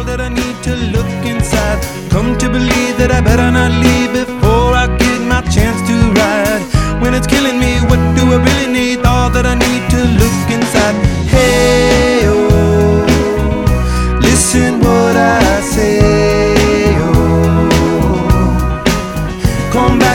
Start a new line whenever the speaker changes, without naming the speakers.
that I need to look inside. Come to believe that I better not leave before I get my chance to ride. When it's killing me, what do I really need? All that I need to look inside. Hey, oh, listen what I say, oh. Come back.